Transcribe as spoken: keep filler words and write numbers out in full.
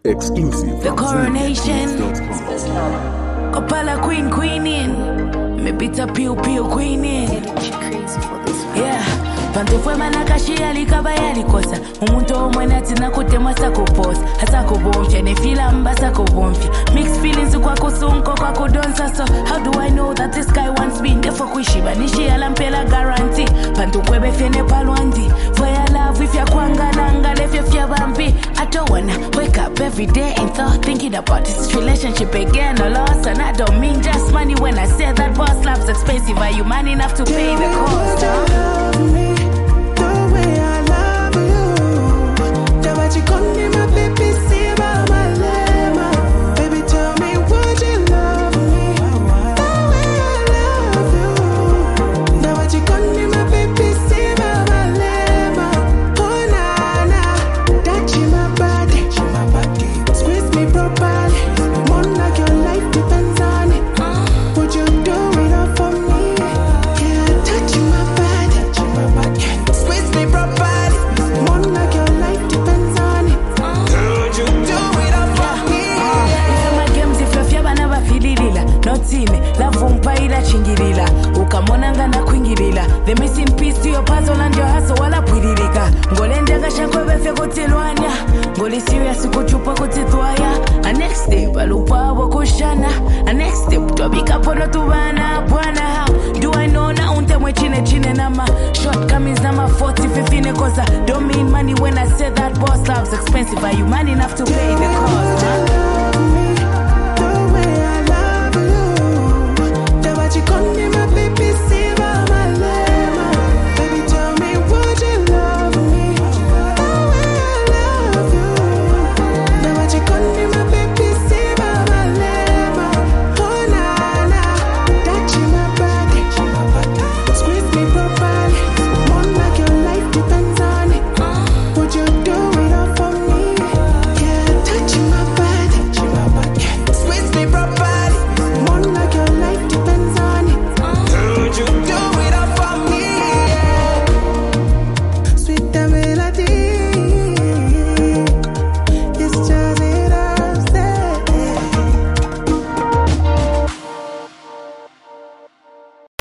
Exclusive. The coronation. Opala queen queen in. Me beat a pew pew queen in. Yeah. Panto fue manakashi alikaba yalikosa. Umuntu omwena tina kutema sakuposa. Hasa kubomfya ne fila mbasa kubomfya. Mixed feelings kwa kusunko kwa kudonsa. So how do I know that this guy wants me? Defo kuishiba nishi alampela guarantee. Panto kwebe fene palwandi. For your love if ya kwanga nanga lef if ya bambi. I don't wanna wake up every day and thought thinking about this relationship again or loss. And I don't mean just money when I say that boss love's expensive. Are you man enough to pay the cost? Huh? Chingirila, ukamonanga na kwingirila. The missing piece to your puzzle and your hustle wala pwiririka. Ngolende gashanko befe kutilwanya. Ngoli serious kuchupa kutitwaya. A next day balupa wakushana. A next step twabika pono tubana bwana. How do I know na unte mwe chine chine nama shortcomings nama forty fifteen cause I don't mean money when I say that boss love's expensive. Are you man enough to pay the cost? Huh? Proper